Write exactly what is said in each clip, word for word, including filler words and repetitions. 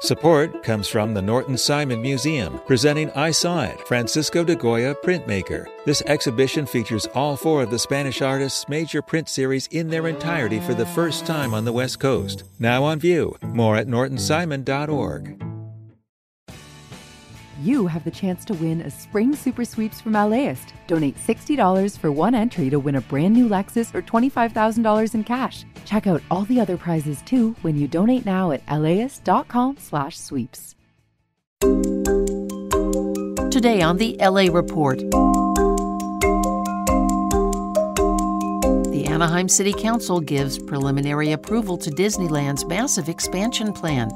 Support comes from the Norton Simon Museum, presenting I Saw It, Francisco de Goya Printmaker. This exhibition features all four of the Spanish artist's major print series in their entirety for the first time on the West Coast. Now on view. More at norton simon dot org. You have the chance to win a Spring Super Sweeps from LAist. Donate sixty dollars for one entry to win a brand new Lexus or twenty-five thousand dollars in cash. Check out all the other prizes too when you donate now at laist.com slash sweeps. Today on the L A Report. The Anaheim City Council gives preliminary approval to Disneyland's massive expansion plan.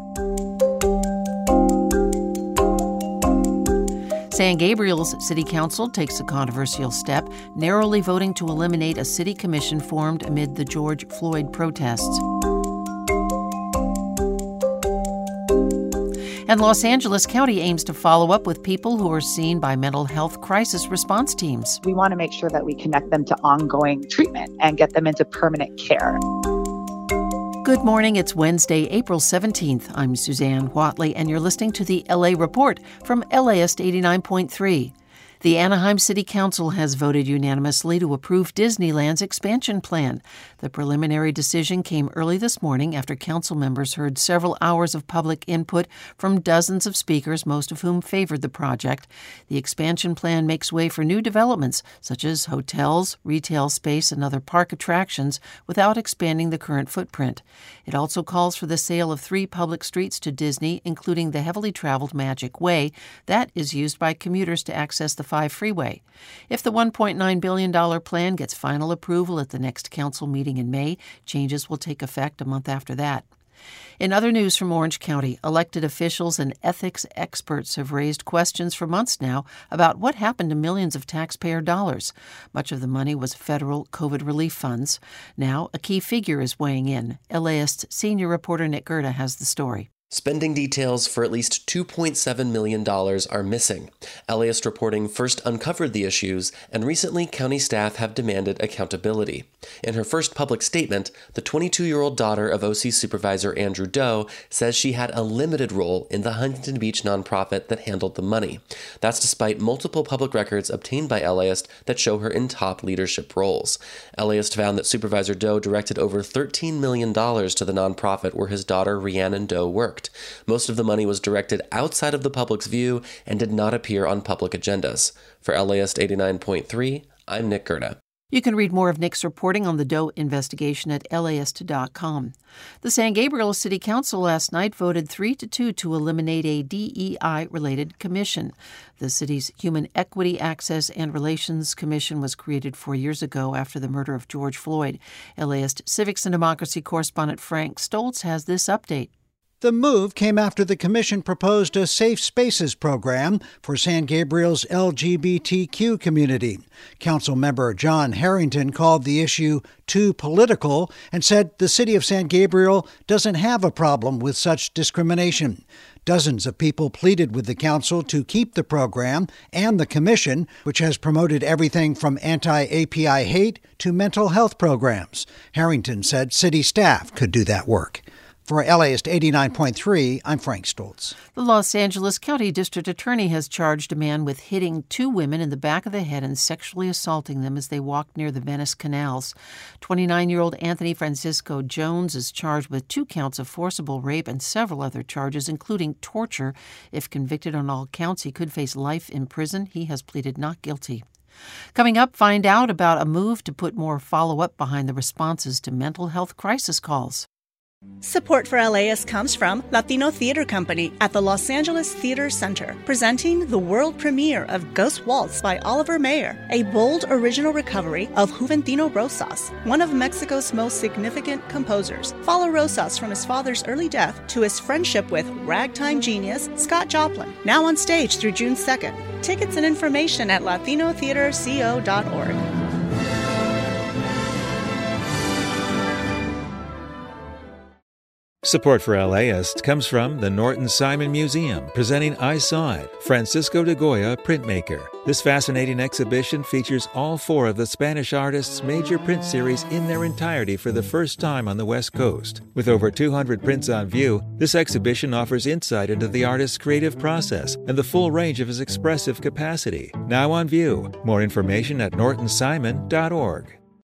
San Gabriel's City Council takes a controversial step, narrowly voting to eliminate a city commission formed amid the George Floyd protests. And Los Angeles County aims to follow up with people who are seen by mental health crisis response teams. We want to make sure that we connect them to ongoing treatment and get them into permanent care. Good morning. It's Wednesday, April seventeenth. I'm Suzanne Whatley, and you're listening to the L A Report from LAist eighty-nine point three. The Anaheim City Council has voted unanimously to approve Disneyland's expansion plan. The preliminary decision came early this morning after council members heard several hours of public input from dozens of speakers, most of whom favored the project. The expansion plan makes way for new developments, such as hotels, retail space, and other park attractions, without expanding the current footprint. It also calls for the sale of three public streets to Disney, including the heavily traveled Magic Way that is used by commuters to access the five freeway. If the one point nine billion dollars plan gets final approval at the next council meeting in May, changes will take effect a month after that. In other news from Orange County, elected officials and ethics experts have raised questions for months now about what happened to millions of taxpayer dollars. Much of the money was federal COVID relief funds. Now, a key figure is weighing in. LAist senior reporter Nick Gerda has the story. Spending details for at least two point seven million dollars are missing. LAist reporting first uncovered the issues, and recently county staff have demanded accountability. In her first public statement, the twenty-two-year-old daughter of O C Supervisor Andrew Doe says she had a limited role in the Huntington Beach nonprofit that handled the money. That's despite multiple public records obtained by LAist that show her in top leadership roles. LAist found that Supervisor Doe directed over thirteen million dollars to the nonprofit where his daughter Rhiannon Doe worked. Most of the money was directed outside of the public's view and did not appear on public agendas. For LAist eighty-nine point three, I'm Nick Gerda. You can read more of Nick's reporting on the Doe investigation at laist dot com. The San Gabriel City Council last night voted three to two to eliminate a D E I-related commission. The city's Human Equity, Access, and Relations Commission was created four years ago after the murder of George Floyd. LAist Civics and Democracy correspondent Frank Stoltz has this update. The move came after the commission proposed a Safe Spaces program for San Gabriel's L G B T Q community. Council member John Harrington called the issue too political and said the city of San Gabriel doesn't have a problem with such discrimination. Dozens of people pleaded with the council to keep the program and the commission, which has promoted everything from anti-A P I hate to mental health programs. Harrington said city staff could do that work. For LAist eighty-nine point three, I'm Frank Stoltz. The Los Angeles County District Attorney has charged a man with hitting two women in the back of the head and sexually assaulting them as they walked near the Venice canals. twenty-nine-year-old Anthony Francisco Jones is charged with two counts of forcible rape and several other charges, including torture. If convicted on all counts, he could face life in prison. He has pleaded not guilty. Coming up, find out about a move to put more follow-up behind the responses to mental health crisis calls. Support for LAist comes from Latino Theater Company at the Los Angeles Theater Center, presenting the world premiere of Ghost Waltz by Oliver Mayer, a bold original recovery of Juventino Rosas, one of Mexico's most significant composers. Follow Rosas from his father's early death to his friendship with ragtime genius Scott Joplin, now on stage through June second. Tickets and information at latino theater co dot org. Support for LAist comes from the Norton Simon Museum, presenting I Saw It, Francisco de Goya printmaker. This fascinating exhibition features all four of the Spanish artist's major print series in their entirety for the first time on the West Coast. With over two hundred prints on view, this exhibition offers insight into the artist's creative process and the full range of his expressive capacity. Now on view. More information at norton simon dot org.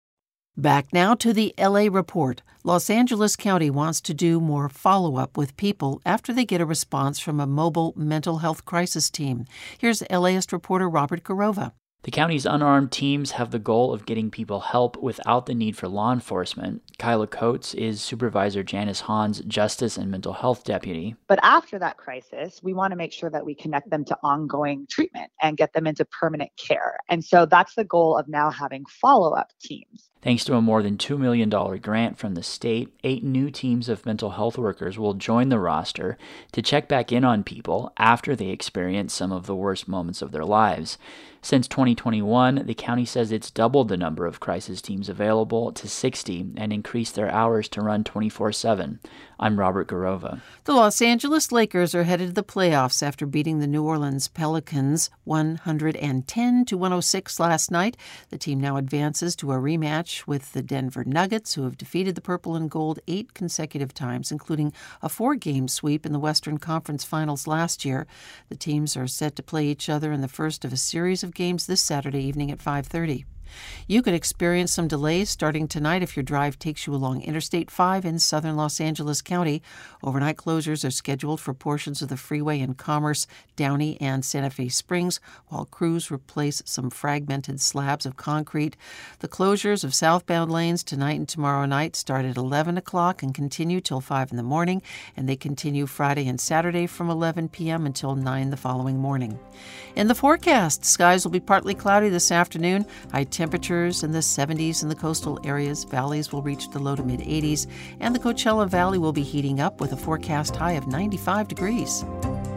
Back now to the L A Report. Los Angeles County wants to do more follow-up with people after they get a response from a mobile mental health crisis team. Here's LAist reporter Robert Garova. The county's unarmed teams have the goal of getting people help without the need for law enforcement. Kyla Coates is Supervisor Janice Hahn's Justice and Mental Health Deputy. But after that crisis, we want to make sure that we connect them to ongoing treatment and get them into permanent care. And so that's the goal of now having follow-up teams. Thanks to a more than two million dollars grant from the state, eight new teams of mental health workers will join the roster to check back in on people after they experience some of the worst moments of their lives. Since twenty twenty-one, the county says it's doubled the number of crisis teams available to sixty and increased their hours to run twenty-four seven. I'm Robert Garova. The Los Angeles Lakers are headed to the playoffs after beating the New Orleans Pelicans one hundred ten to one oh six last night. The team now advances to a rematch with the Denver Nuggets, who have defeated the Purple and Gold eight consecutive times, including a four-game sweep in the Western Conference Finals last year. The teams are set to play each other in the first of a series of games this Saturday evening at five thirty. You could experience some delays starting tonight if your drive takes you along Interstate five in southern Los Angeles County. Overnight closures are scheduled for portions of the freeway in Commerce, Downey, and Santa Fe Springs, while crews replace some fragmented slabs of concrete. The closures of southbound lanes tonight and tomorrow night start at eleven o'clock and continue till five in the morning, and they continue Friday and Saturday from eleven p.m. until nine the following morning. In the forecast, skies will be partly cloudy this afternoon. High temperatures in the seventies in the coastal areas. Valleys will reach the low to mid eighties, and the Coachella Valley will be heating up with a forecast high of ninety-five degrees.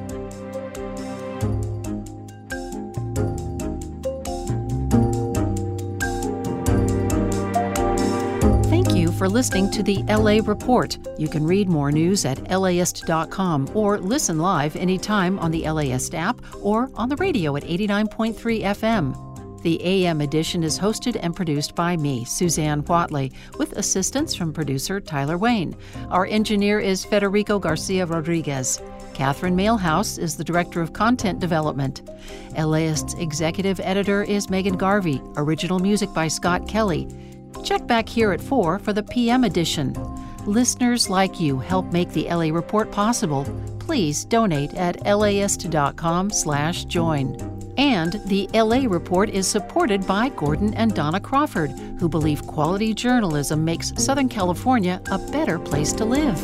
Thank you for listening to the L A Report. You can read more news at laist dot com or listen live anytime on the LAist app or on the radio at eighty-nine point three F M. The A M edition is hosted and produced by me, Suzanne Whatley, with assistance from producer Tyler Wayne. Our engineer is Federico Garcia Rodriguez. Catherine Mailhouse is the Director of Content Development. LAist's executive editor is Megan Garvey. Original music by Scott Kelly. Check back here at four for the P M edition. Listeners like you help make the L A Report possible. Please donate at laist dot com slash join. And the L A Report is supported by Gordon and Donna Crawford, who believe quality journalism makes Southern California a better place to live.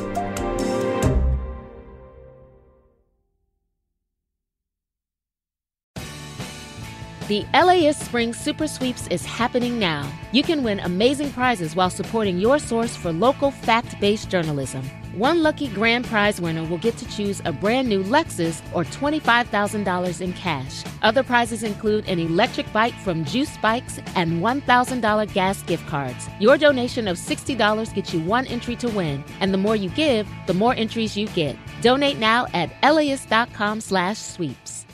The LAist Spring Super Sweeps is happening now. You can win amazing prizes while supporting your source for local fact-based journalism. One lucky grand prize winner will get to choose a brand new Lexus or twenty-five thousand dollars in cash. Other prizes include an electric bike from Juice Bikes and one thousand dollars gas gift cards. Your donation of sixty dollars gets you one entry to win, and the more you give, the more entries you get. Donate now at laist dot com slash sweeps.